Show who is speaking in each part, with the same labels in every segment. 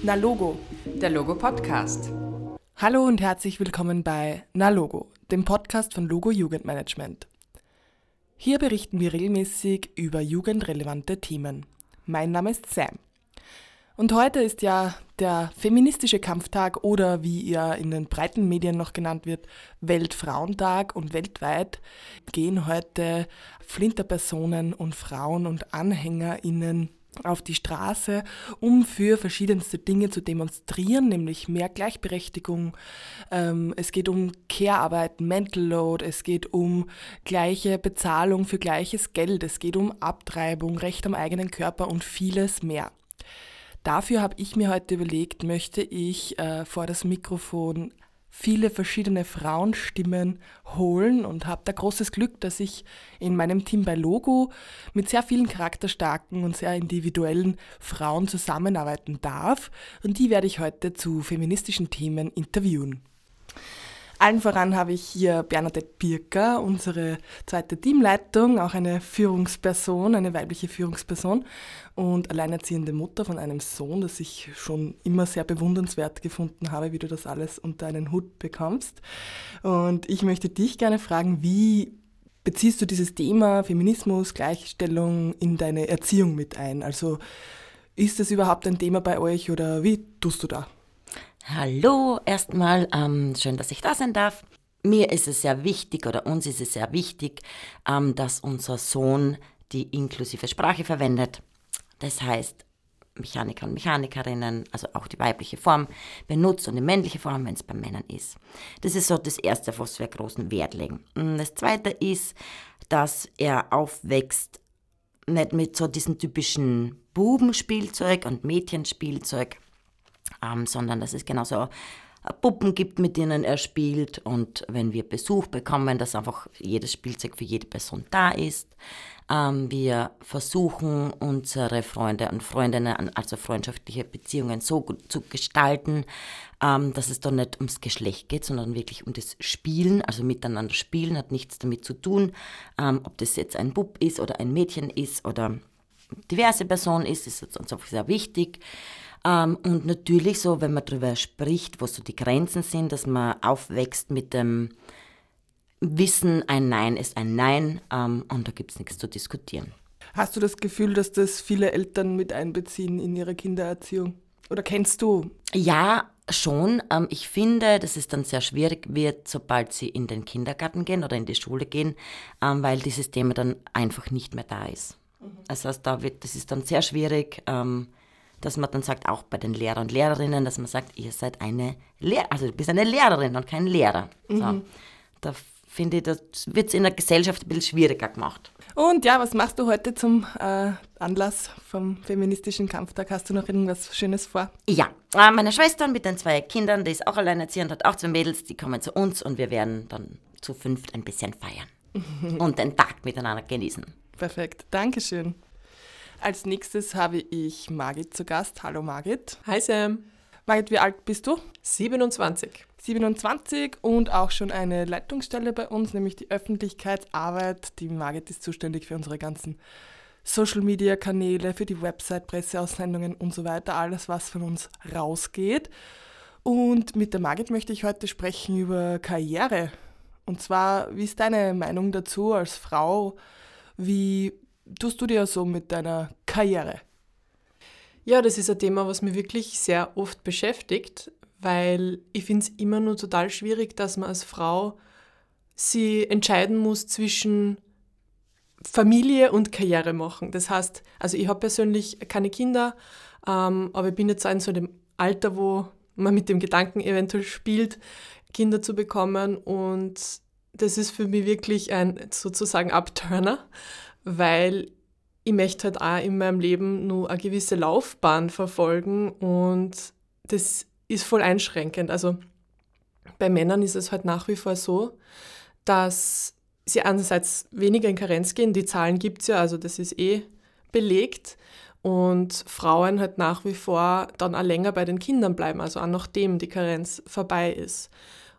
Speaker 1: Na Logo,
Speaker 2: der Logo-Podcast.
Speaker 1: Hallo und herzlich willkommen bei Na Logo, dem Podcast von Logo Jugendmanagement. Hier berichten wir regelmäßig über jugendrelevante Themen. Mein Name ist Sam. Und heute ist ja der feministische Kampftag oder wie er in den breiten Medien noch genannt wird, Weltfrauentag, und weltweit gehen heute Flinterpersonen und Frauen und AnhängerInnen auf die Straße, um für verschiedenste Dinge zu demonstrieren, nämlich mehr Gleichberechtigung. Es geht um Care-Arbeit, Mental Load, es geht um gleiche Bezahlung für gleiches Geld, es geht um Abtreibung, Recht am eigenen Körper und vieles mehr. Dafür habe ich mir heute überlegt, möchte ich vor das Mikrofon viele verschiedene Frauenstimmen holen und habe da großes Glück, dass ich in meinem Team bei Logo mit sehr vielen charakterstarken und sehr individuellen Frauen zusammenarbeiten darf, und die werde ich heute zu feministischen Themen interviewen. Allen voran habe ich hier Bernadette Birker, unsere zweite Teamleitung, auch eine Führungsperson, eine weibliche Führungsperson und alleinerziehende Mutter von einem Sohn, das ich schon immer sehr bewundernswert gefunden habe, wie du das alles unter einen Hut bekommst. Und ich möchte dich gerne fragen, wie beziehst du dieses Thema Feminismus, Gleichstellung in deine Erziehung mit ein? Also ist das überhaupt ein Thema bei euch oder wie tust du da?
Speaker 2: Hallo, erstmal schön, dass ich da sein darf. Mir ist es sehr wichtig, oder uns ist es sehr wichtig, dass unser Sohn die inklusive Sprache verwendet. Das heißt, Mechaniker und Mechanikerinnen, also auch die weibliche Form, benutzt und die männliche Form, wenn es bei Männern ist. Das ist so das Erste, auf was wir großen Wert legen. Das Zweite ist, dass er aufwächst, nicht mit so diesem typischen Bubenspielzeug und Mädchenspielzeug, sondern dass es genauso Puppen gibt, mit denen er spielt, und wenn wir Besuch bekommen, dass einfach jedes Spielzeug für jede Person da ist. Wir versuchen, unsere Freunde und Freundinnen, also freundschaftliche Beziehungen, so gut zu gestalten, dass es da nicht ums Geschlecht geht, sondern wirklich um das Spielen, also miteinander spielen, hat nichts damit zu tun, ob das jetzt ein Bub ist oder ein Mädchen ist oder diverse Person ist uns einfach sehr wichtig. Und natürlich so, wenn man darüber spricht, wo so die Grenzen sind, dass man aufwächst mit dem Wissen, ein Nein ist ein Nein, und da gibt es nichts zu diskutieren.
Speaker 1: Hast du das Gefühl, dass das viele Eltern mit einbeziehen in ihre Kindererziehung? Oder kennst du?
Speaker 2: Ja, schon. Ich finde, dass es dann sehr schwierig wird, sobald sie in den Kindergarten gehen oder in die Schule gehen, weil dieses Thema dann einfach nicht mehr da ist. Das heißt, das ist dann sehr schwierig, dass man dann sagt, auch bei den Lehrern und Lehrerinnen, dass man sagt, ihr seid also du bist eine Lehrerin und kein Lehrer. So. Da finde ich, das wird es in der Gesellschaft ein bisschen schwieriger gemacht.
Speaker 1: Und ja, was machst du heute zum Anlass vom feministischen Kampftag? Hast du noch irgendwas Schönes vor?
Speaker 2: Ja, meine Schwester mit den 2 Kindern, die ist auch alleinerziehend, hat auch 2 Mädels, die kommen zu uns und wir werden dann zu 5 ein bisschen feiern und den Tag miteinander genießen.
Speaker 1: Perfekt, Dankeschön. Als nächstes habe ich Margit zu Gast. Hallo Margit.
Speaker 3: Hi Sam.
Speaker 1: Margit, wie alt bist du?
Speaker 3: 27.
Speaker 1: 27 und auch schon eine Leitungsstelle bei uns, nämlich die Öffentlichkeitsarbeit. Die Margit ist zuständig für unsere ganzen Social-Media-Kanäle, für die Website, Presseaussendungen und so weiter, alles, was von uns rausgeht. Und mit der Margit möchte ich heute sprechen über Karriere. Und zwar, wie ist deine Meinung dazu als Frau? Wie tust du dir so mit deiner Karriere?
Speaker 3: Ja, das ist ein Thema, was mich wirklich sehr oft beschäftigt, weil ich finde es immer nur total schwierig, dass man als Frau sie entscheiden muss zwischen Familie und Karriere machen. Das heißt, also ich habe persönlich keine Kinder, aber ich bin jetzt in so dem Alter, wo man mit dem Gedanken eventuell spielt, Kinder zu bekommen, und das ist für mich wirklich ein sozusagen Upturner, weil ich möchte halt auch in meinem Leben nur eine gewisse Laufbahn verfolgen, und das ist voll einschränkend. Also bei Männern ist es halt nach wie vor so, dass sie einerseits weniger in Karenz gehen, die Zahlen gibt es ja, also das ist belegt, und Frauen halt nach wie vor dann auch länger bei den Kindern bleiben, also auch nachdem die Karenz vorbei ist.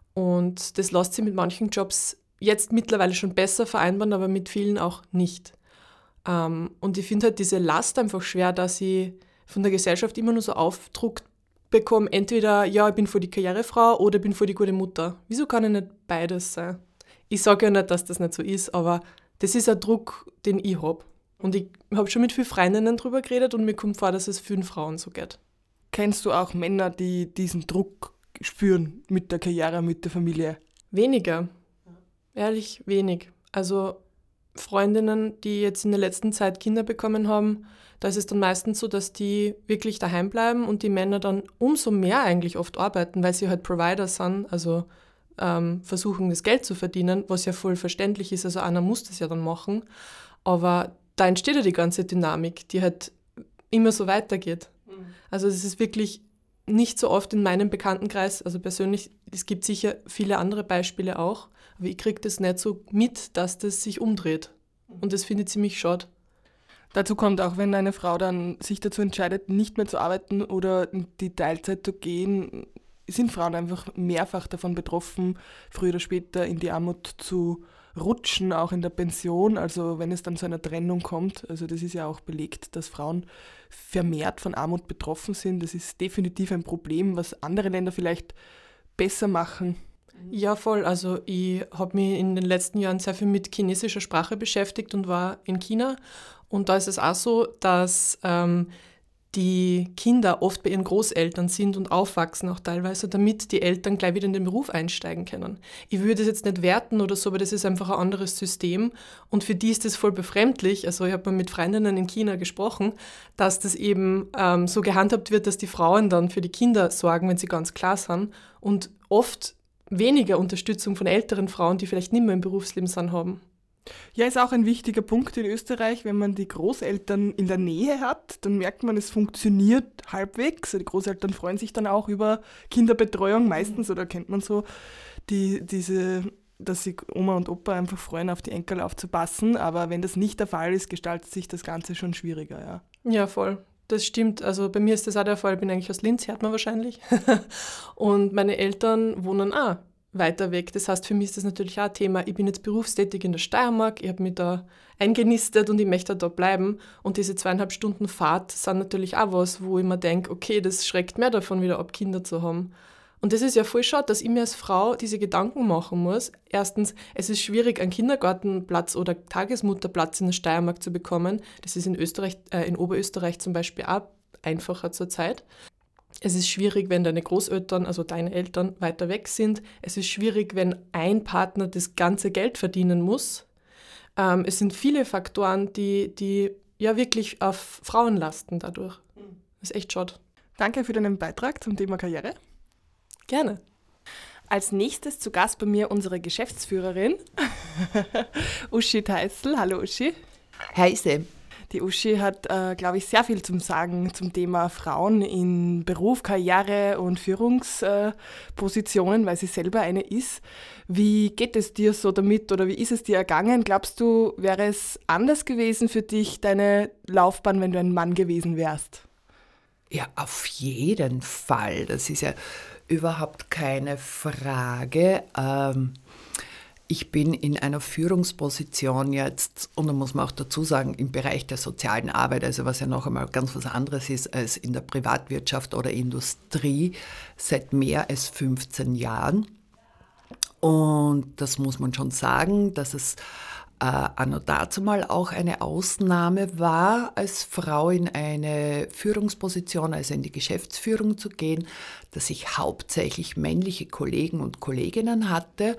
Speaker 3: Und das lässt sich mit manchen Jobs jetzt mittlerweile schon besser vereinbaren, aber mit vielen auch nicht. Und ich finde halt diese Last einfach schwer, dass sie von der Gesellschaft immer nur so aufgedrückt bekomme entweder, ja, ich bin voll die Karrierefrau oder ich bin voll die gute Mutter. Wieso kann ich nicht beides sein? Ich sage ja nicht, dass das nicht so ist, aber das ist ein Druck, den ich habe. Und ich habe schon mit vielen Freundinnen drüber geredet und mir kommt vor, dass es vielen Frauen so geht.
Speaker 1: Kennst du auch Männer, die diesen Druck spüren mit der Karriere, mit der Familie?
Speaker 3: Weniger. Ehrlich, wenig. Also Freundinnen, die jetzt in der letzten Zeit Kinder bekommen haben, da ist es dann meistens so, dass die wirklich daheim bleiben und die Männer dann umso mehr eigentlich oft arbeiten, weil sie halt Provider sind, also versuchen, das Geld zu verdienen, was ja voll verständlich ist. Also einer muss das ja dann machen. Aber da entsteht ja die ganze Dynamik, die halt immer so weitergeht. Also es ist wirklich nicht so oft in meinem Bekanntenkreis, also persönlich, es gibt sicher viele andere Beispiele auch, aber ich kriege das nicht so mit, dass das sich umdreht. Und das finde ich ziemlich schade.
Speaker 1: Dazu kommt auch, wenn eine Frau dann sich dazu entscheidet, nicht mehr zu arbeiten oder in die Teilzeit zu gehen, sind Frauen einfach mehrfach davon betroffen, früher oder später in die Armut zu rutschen, auch in der Pension, also wenn es dann zu einer Trennung kommt. Also das ist ja auch belegt, dass Frauen vermehrt von Armut betroffen sind. Das ist definitiv ein Problem, was andere Länder vielleicht besser machen.
Speaker 3: Ja, voll. Also ich habe mich in den letzten Jahren sehr viel mit chinesischer Sprache beschäftigt und war in China. Und da ist es auch so, dass die Kinder oft bei ihren Großeltern sind und aufwachsen auch teilweise, damit die Eltern gleich wieder in den Beruf einsteigen können. Ich würde das jetzt nicht werten oder so, aber das ist einfach ein anderes System und für die ist das voll befremdlich. Also ich habe mal mit Freundinnen in China gesprochen, dass das eben so gehandhabt wird, dass die Frauen dann für die Kinder sorgen, wenn sie ganz klar sind und oft weniger Unterstützung von älteren Frauen, die vielleicht nicht mehr im Berufsleben sind, haben.
Speaker 1: Ja, ist auch ein wichtiger Punkt in Österreich, wenn man die Großeltern in der Nähe hat, dann merkt man, es funktioniert halbwegs. Die Großeltern freuen sich dann auch über Kinderbetreuung meistens, oder kennt man so, dass sich Oma und Opa einfach freuen, auf die Enkel aufzupassen. Aber wenn das nicht der Fall ist, gestaltet sich das Ganze schon schwieriger. Ja,
Speaker 3: ja, voll. Das stimmt. Also bei mir ist das auch der Fall. Ich bin eigentlich aus Linz, hört man wahrscheinlich. Und meine Eltern wohnen auch weiter weg. Das heißt, für mich ist das natürlich auch ein Thema. Ich bin jetzt berufstätig in der Steiermark, ich habe mich da eingenistet und ich möchte da bleiben. Und diese 2,5 Stunden Fahrt sind natürlich auch was, wo ich mir denke, okay, das schreckt mehr davon wieder ab, Kinder zu haben. Und das ist ja voll schade, dass ich mir als Frau diese Gedanken machen muss. Erstens, es ist schwierig, einen Kindergartenplatz oder Tagesmutterplatz in der Steiermark zu bekommen. Das ist in Österreich, in Oberösterreich zum Beispiel auch einfacher zurzeit. Es ist schwierig, wenn deine Großeltern, also deine Eltern, weiter weg sind. Es ist schwierig, wenn ein Partner das ganze Geld verdienen muss. Es sind viele Faktoren, die ja wirklich auf Frauen lasten dadurch. Das ist echt schade.
Speaker 1: Danke für deinen Beitrag zum Thema Karriere.
Speaker 3: Gerne.
Speaker 1: Als nächstes zu Gast bei mir unsere Geschäftsführerin, Uschi Teissl. Hallo Uschi.
Speaker 4: Heiße.
Speaker 1: Die Uschi hat, glaube ich, sehr viel zum Sagen zum Thema Frauen in Beruf, Karriere und Führungspositionen, weil sie selber eine ist. Wie geht es dir so damit oder wie ist es dir ergangen? Glaubst du, wäre es anders gewesen für dich, deine Laufbahn, wenn du ein Mann gewesen wärst?
Speaker 4: Ja, auf jeden Fall. Das ist ja überhaupt keine Frage. Ich bin in einer Führungsposition jetzt, und da muss man auch dazu sagen, im Bereich der sozialen Arbeit, also was ja noch einmal ganz was anderes ist als in der Privatwirtschaft oder Industrie, seit mehr als 15 Jahren. Und das muss man schon sagen, dass es anno dazumal auch eine Ausnahme war, als Frau in eine Führungsposition, also in die Geschäftsführung zu gehen, dass ich hauptsächlich männliche Kollegen und Kolleginnen hatte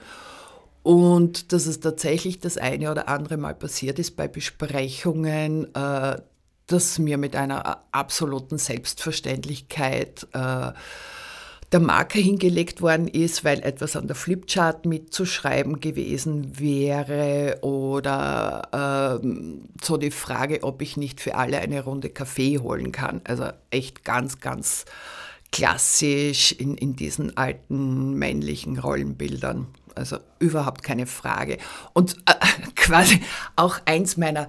Speaker 4: und dass es tatsächlich das eine oder andere Mal passiert ist bei Besprechungen, dass mir mit einer absoluten Selbstverständlichkeit der Marker hingelegt worden ist, weil etwas an der Flipchart mitzuschreiben gewesen wäre oder so die Frage, ob ich nicht für alle eine Runde Kaffee holen kann. Also echt ganz, ganz klassisch in diesen alten männlichen Rollenbildern. Also überhaupt keine Frage. Und quasi auch eins meiner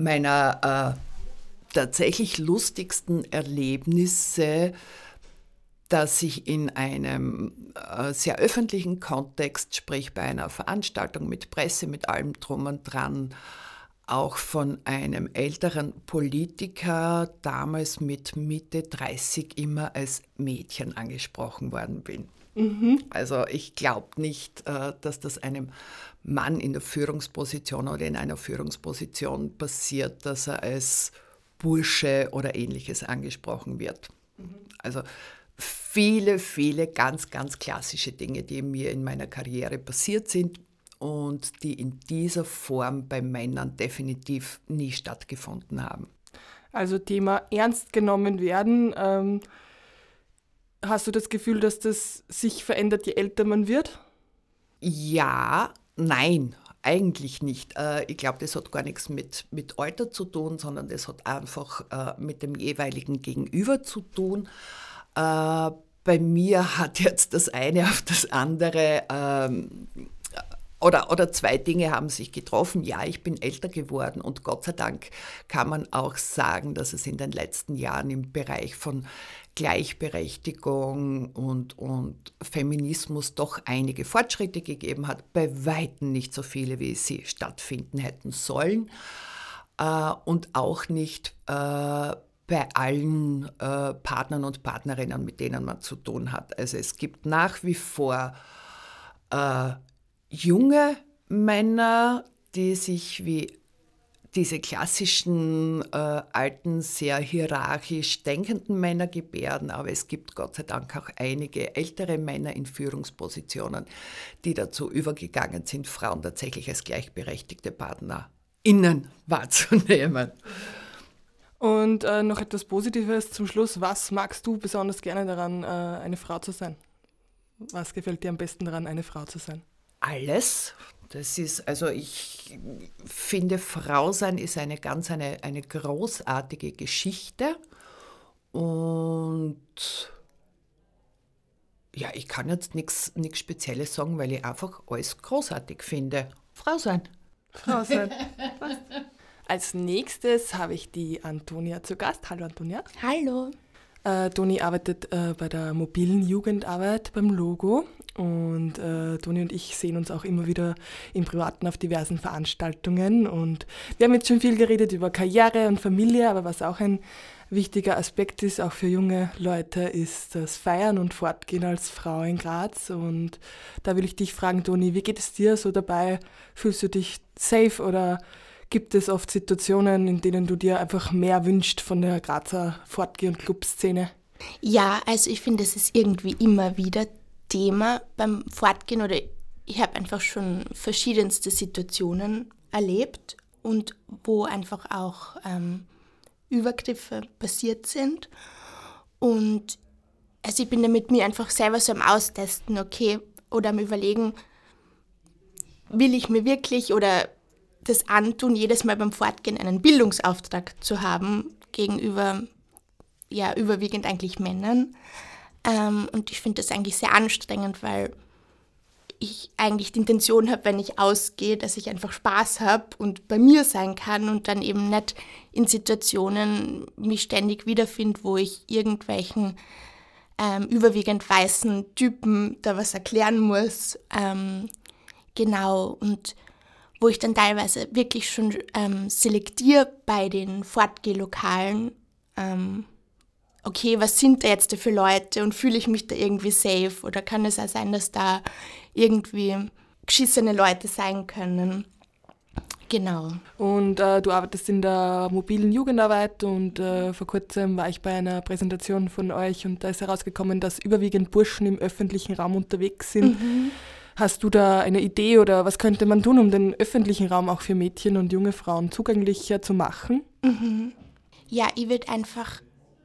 Speaker 4: tatsächlich lustigsten Erlebnisse, dass ich in einem sehr öffentlichen Kontext, sprich bei einer Veranstaltung mit Presse, mit allem drum und dran, auch von einem älteren Politiker, damals mit Mitte 30, immer als Mädchen angesprochen worden bin. Also ich glaube nicht, dass das einem Mann in der Führungsposition oder in einer Führungsposition passiert, dass er als Bursche oder Ähnliches angesprochen wird. Also viele, viele ganz, ganz klassische Dinge, die mir in meiner Karriere passiert sind und die in dieser Form bei Männern definitiv nie stattgefunden haben.
Speaker 1: Also Thema ernst genommen werden. Hast du das Gefühl, dass das sich verändert, je älter man wird?
Speaker 4: Ja, nein, eigentlich nicht. Ich glaube, das hat gar nichts mit Alter zu tun, sondern das hat einfach mit dem jeweiligen Gegenüber zu tun. Bei mir hat jetzt das eine auf das andere oder zwei Dinge haben sich getroffen. Ja, ich bin älter geworden und Gott sei Dank kann man auch sagen, dass es in den letzten Jahren im Bereich von Gleichberechtigung und Feminismus doch einige Fortschritte gegeben hat. Bei Weitem nicht so viele, wie sie stattfinden hätten sollen und auch nicht bei allen Partnern und Partnerinnen, mit denen man zu tun hat. Also es gibt nach wie vor junge Männer, die sich wie diese klassischen, alten, sehr hierarchisch denkenden Männer gebärden, aber es gibt Gott sei Dank auch einige ältere Männer in Führungspositionen, die dazu übergegangen sind, Frauen tatsächlich als gleichberechtigte PartnerInnen wahrzunehmen.
Speaker 1: Und noch etwas Positives zum Schluss. Was magst du besonders gerne daran, eine Frau zu sein? Was gefällt dir am besten daran, eine Frau zu sein?
Speaker 4: Alles. Das ist, also ich finde, Frau sein ist eine großartige Geschichte und ja, ich kann jetzt nichts Spezielles sagen, weil ich einfach alles großartig finde. Frau sein.
Speaker 1: Frau sein. Als nächstes habe ich die Antonia zu Gast. Hallo Antonia.
Speaker 5: Hallo.
Speaker 1: Toni arbeitet bei der mobilen Jugendarbeit beim Logo und Toni und ich sehen uns auch immer wieder im Privaten auf diversen Veranstaltungen und wir haben jetzt schon viel geredet über Karriere und Familie, aber was auch ein wichtiger Aspekt ist, auch für junge Leute, ist das Feiern und Fortgehen als Frau in Graz und da will ich dich fragen, Toni, wie geht es dir so dabei? Fühlst du dich safe oder gibt es oft Situationen, in denen du dir einfach mehr wünschst von der Grazer Fortgeh- und Clubszene?
Speaker 5: Ja, also ich finde, es ist irgendwie immer wieder Thema beim Fortgehen oder ich habe einfach schon verschiedenste Situationen erlebt und wo einfach auch Übergriffe passiert sind. Und also ich bin da mit mir einfach selber so am Austesten, okay, oder am Überlegen, will ich mir wirklich oder das antun, jedes Mal beim Fortgehen einen Bildungsauftrag zu haben gegenüber, ja, überwiegend eigentlich Männern. Und ich finde das eigentlich sehr anstrengend, weil ich eigentlich die Intention habe, wenn ich ausgehe, dass ich einfach Spaß habe und bei mir sein kann und dann eben nicht in Situationen mich ständig wiederfinde, wo ich irgendwelchen überwiegend weißen Typen da was erklären muss. Genau, und wo ich dann teilweise wirklich schon selektiere bei den Fortgehlokalen, okay, was sind da jetzt für Leute und fühle ich mich da irgendwie safe oder kann es auch sein, dass da irgendwie geschissene Leute sein können. Genau.
Speaker 1: Und du arbeitest in der mobilen Jugendarbeit und vor kurzem war ich bei einer Präsentation von euch und da ist herausgekommen, dass überwiegend Burschen im öffentlichen Raum unterwegs sind. Mhm. Hast du da eine Idee oder was könnte man tun, um den öffentlichen Raum auch für Mädchen und junge Frauen zugänglicher zu machen?
Speaker 5: Mhm. Ja, ich würde einfach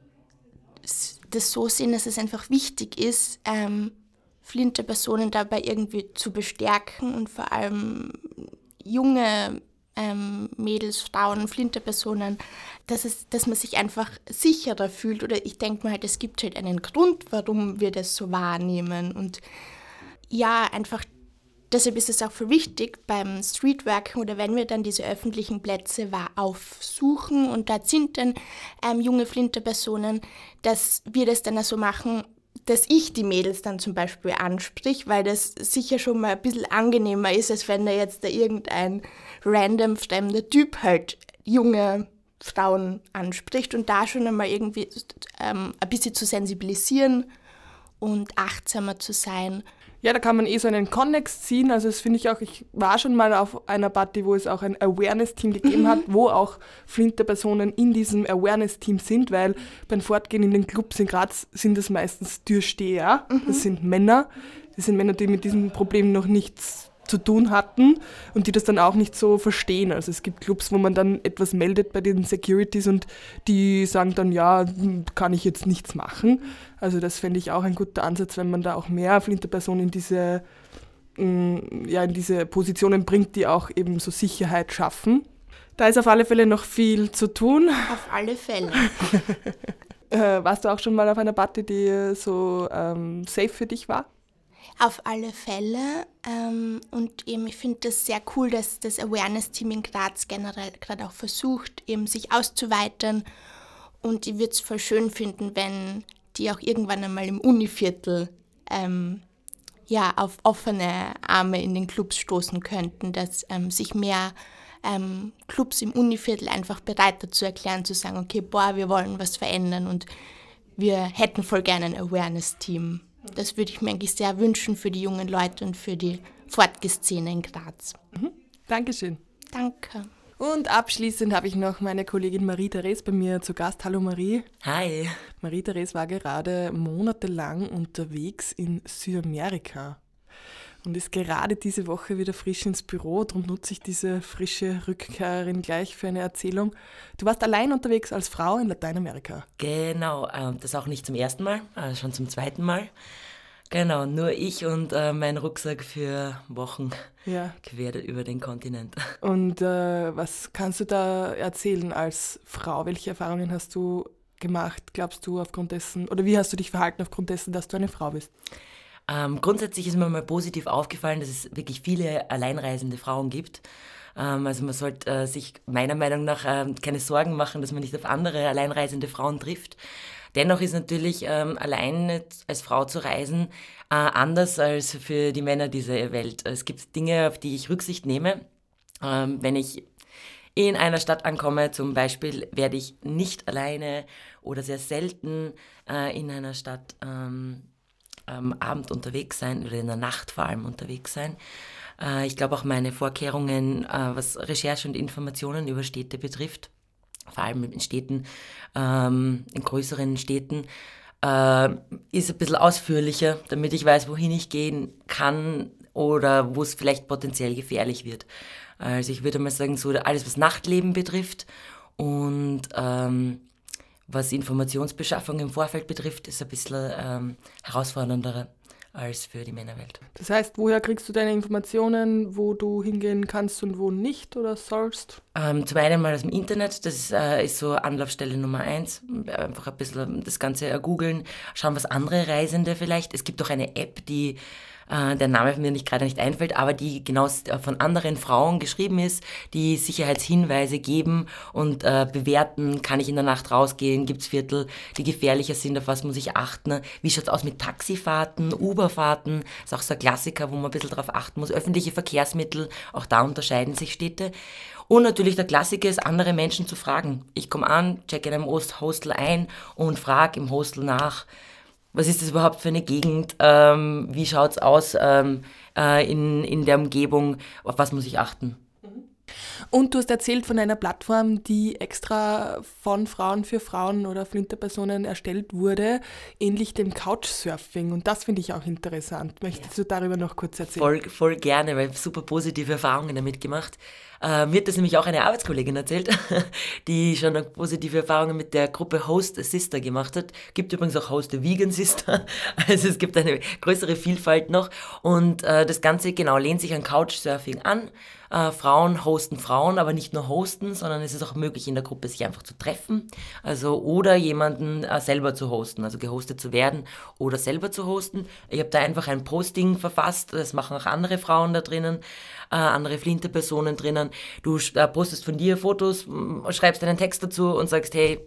Speaker 5: das so sehen, dass es einfach wichtig ist, Flinterpersonen dabei irgendwie zu bestärken und vor allem junge Mädels, Frauen, Flinterpersonen, dass man sich einfach sicherer fühlt oder ich denke mir halt, es gibt halt einen Grund, warum wir das so wahrnehmen und ja, einfach, deshalb ist es auch für wichtig beim Streetworken oder wenn wir dann diese öffentlichen Plätze aufsuchen und da sind dann junge Flinterpersonen, dass wir das dann auch so machen, dass ich die Mädels dann zum Beispiel ansprich, weil das sicher schon mal ein bisschen angenehmer ist, als wenn da jetzt irgendein random fremder Typ halt junge Frauen anspricht und da schon einmal irgendwie ein bisschen zu sensibilisieren und achtsamer zu sein.
Speaker 1: Ja, da kann man so einen Konnex ziehen. Also das finde ich auch, ich war schon mal auf einer Party, wo es auch ein Awareness-Team gegeben hat, wo auch Flinterpersonen in diesem Awareness-Team sind, weil beim Fortgehen in den Clubs in Graz sind das meistens Türsteher. Das sind Männer. Das sind Männer, die mit diesem Problem noch nichts zu tun hatten und die das dann auch nicht so verstehen. Also es gibt Clubs, wo man dann etwas meldet bei den Securities und die sagen dann, ja, kann ich jetzt nichts machen. Also das fände ich auch ein guter Ansatz, wenn man da auch mehr Flinterpersonen in diese Positionen bringt, die auch eben so Sicherheit schaffen. Da ist auf alle Fälle noch viel zu tun.
Speaker 5: Auf alle Fälle.
Speaker 1: Warst du auch schon mal auf einer Party, die so safe für dich war?
Speaker 5: Auf alle Fälle. Und eben, ich finde das sehr cool, dass das Awareness-Team in Graz generell gerade auch versucht, eben sich auszuweiten. Und ich würde es voll schön finden, wenn die auch irgendwann einmal im Univiertel auf offene Arme in den Clubs stoßen könnten, dass sich mehr Clubs im Univiertel einfach bereit dazu erklären, zu sagen, okay, wir wollen was verändern und wir hätten voll gerne ein Awareness-Team. Das würde ich mir eigentlich sehr wünschen für die jungen Leute und für die Fortgeszene in Graz.
Speaker 1: Dankeschön.
Speaker 5: Danke.
Speaker 1: Und abschließend habe ich noch meine Kollegin Marie-Therese bei mir zu Gast. Hallo Marie.
Speaker 2: Hi.
Speaker 1: Marie-Therese war gerade monatelang unterwegs in Südamerika und ist gerade diese Woche wieder frisch ins Büro. Darum nutze ich diese frische Rückkehrerin gleich für eine Erzählung. Du warst allein unterwegs als Frau in Lateinamerika.
Speaker 2: Genau, das auch nicht zum ersten Mal, schon zum zweiten Mal. Genau, nur ich und mein Rucksack für Wochen quer über den Kontinent.
Speaker 1: Und was kannst du da erzählen als Frau? Welche Erfahrungen hast du gemacht, glaubst du, aufgrund dessen, oder wie hast du dich verhalten aufgrund dessen, dass du eine Frau bist?
Speaker 2: Grundsätzlich ist mir mal positiv aufgefallen, dass es wirklich viele alleinreisende Frauen gibt. Also man sollte sich meiner Meinung nach keine Sorgen machen, dass man nicht auf andere alleinreisende Frauen trifft. Dennoch ist natürlich allein als Frau zu reisen anders als für die Männer dieser Welt. Es gibt Dinge, auf die ich Rücksicht nehme. Wenn ich in einer Stadt ankomme, zum Beispiel, werde ich nicht alleine oder sehr selten in einer Stadt am Abend unterwegs sein oder in der Nacht vor allem unterwegs sein. Ich glaube auch meine Vorkehrungen, was Recherche und Informationen über Städte betrifft, vor allem in Städten, in größeren Städten, ist ein bisschen ausführlicher, damit ich weiß, wohin ich gehen kann oder wo es vielleicht potenziell gefährlich wird. Also ich würde mal sagen, so alles, was Nachtleben betrifft und was Informationsbeschaffung im Vorfeld betrifft, ist ein bisschen herausfordernder als für die Männerwelt.
Speaker 1: Das heißt, woher kriegst du deine Informationen, wo du hingehen kannst und wo nicht oder sollst?
Speaker 2: Zum einen mal aus dem Internet, das ist so Anlaufstelle Nummer 1. Einfach ein bisschen das Ganze googeln, schauen, was andere Reisende vielleicht. Es gibt auch eine App, die der Name mir gerade nicht einfällt, aber die genau von anderen Frauen geschrieben ist, die Sicherheitshinweise geben und bewerten, kann ich in der Nacht rausgehen, gibt es Viertel, die gefährlicher sind, auf was muss ich achten, wie schaut es aus mit Taxifahrten, Uberfahrten, ist auch so ein Klassiker, wo man ein bisschen drauf achten muss, öffentliche Verkehrsmittel, auch da unterscheiden sich Städte. Und natürlich der Klassiker ist, andere Menschen zu fragen. Ich komme an, checke in einem Hostel ein und frage im Hostel nach, was ist das überhaupt für eine Gegend? Wie schaut es aus in der Umgebung? Auf was muss ich achten?
Speaker 1: Und du hast erzählt von einer Plattform, die extra von Frauen für Frauen oder Flinterpersonen erstellt wurde, ähnlich dem Couchsurfing. Und das finde ich auch interessant. Möchtest du darüber noch kurz erzählen?
Speaker 2: Voll gerne, weil ich super positive Erfahrungen damit gemacht. Mir hat das nämlich auch eine Arbeitskollegin erzählt, die schon positive Erfahrungen mit der Gruppe Host a Sister gemacht hat. Gibt übrigens auch Host a Vegan Sister. Also es gibt eine größere Vielfalt noch. Und das Ganze genau lehnt sich an Couchsurfing an. Frauen hosten Frauen, aber nicht nur hosten, sondern es ist auch möglich, in der Gruppe sich einfach zu treffen. Also oder jemanden selber zu hosten, also gehostet zu werden oder selber zu hosten. Ich habe da einfach ein Posting verfasst, das machen auch andere Frauen da drinnen, andere Flinterpersonen drinnen. Du postest von dir Fotos, schreibst einen Text dazu und sagst, hey,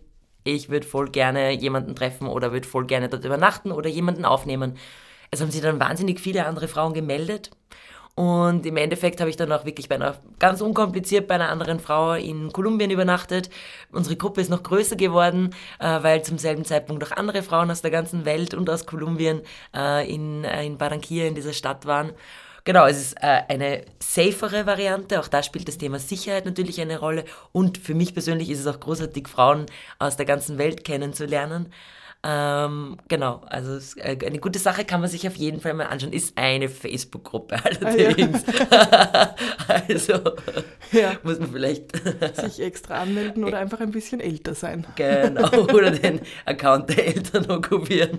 Speaker 2: ich würde voll gerne jemanden treffen oder würde voll gerne dort übernachten oder jemanden aufnehmen. Es haben sich dann wahnsinnig viele andere Frauen gemeldet. Und im Endeffekt habe ich dann auch wirklich ganz unkompliziert bei einer anderen Frau in Kolumbien übernachtet. Unsere Gruppe ist noch größer geworden, weil zum selben Zeitpunkt auch andere Frauen aus der ganzen Welt und aus Kolumbien in Barranquilla, in dieser Stadt waren. Genau, es ist eine safere Variante, auch da spielt das Thema Sicherheit natürlich eine Rolle. Und für mich persönlich ist es auch großartig, Frauen aus der ganzen Welt kennenzulernen. Genau, also eine gute Sache, kann man sich auf jeden Fall mal anschauen. Ist eine Facebook-Gruppe allerdings. Also muss man vielleicht
Speaker 1: sich extra anmelden oder einfach ein bisschen älter sein.
Speaker 2: Genau, oder den Account der Eltern okkupieren.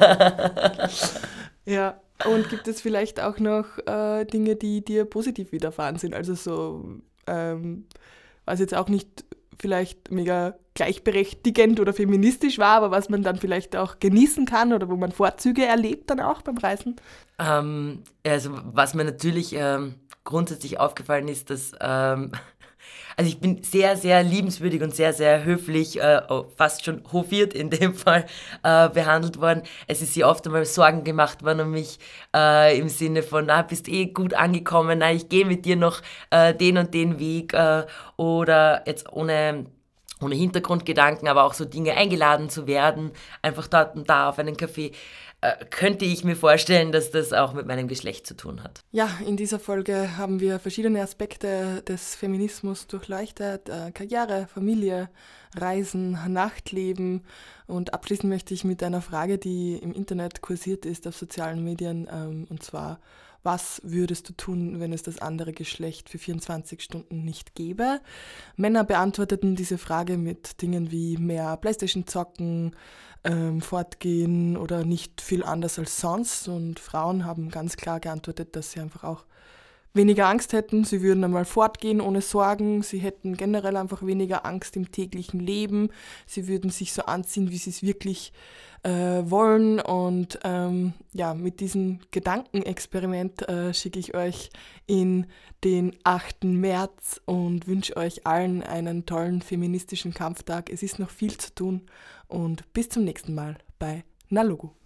Speaker 1: Ja, und gibt es vielleicht auch noch Dinge, die dir positiv widerfahren sind? Also so, was jetzt auch nicht vielleicht mega gleichberechtigend oder feministisch war, aber was man dann vielleicht auch genießen kann oder wo man Vorzüge erlebt dann auch beim Reisen?
Speaker 2: Also was mir natürlich grundsätzlich aufgefallen ist, dass also ich bin sehr, sehr liebenswürdig und sehr, sehr höflich, fast schon hofiert in dem Fall behandelt worden. Es ist sehr oft einmal Sorgen gemacht worden um mich im Sinne von, bist gut angekommen, ich gehe mit dir noch den und den Weg oder jetzt ohne Hintergrundgedanken, aber auch so Dinge eingeladen zu werden, einfach dort und da auf einen Kaffee. Könnte ich mir vorstellen, dass das auch mit meinem Geschlecht zu tun hat.
Speaker 1: Ja, in dieser Folge haben wir verschiedene Aspekte des Feminismus durchleuchtet. Karriere, Familie, Reisen, Nachtleben. Und abschließen möchte ich mit einer Frage, die im Internet kursiert ist, auf sozialen Medien. Und zwar, was würdest du tun, wenn es das andere Geschlecht für 24 Stunden nicht gäbe? Männer beantworteten diese Frage mit Dingen wie mehr Playstation zocken, fortgehen oder nicht viel anders als sonst. Und Frauen haben ganz klar geantwortet, dass sie einfach auch weniger Angst hätten. Sie würden einmal fortgehen ohne Sorgen. Sie hätten generell einfach weniger Angst im täglichen Leben. Sie würden sich so anziehen, wie sie es wirklich wollen. Und mit diesem Gedankenexperiment schicke ich euch in den 8. März und wünsche euch allen einen tollen feministischen Kampftag. Es ist noch viel zu tun und bis zum nächsten Mal bei Nalogo.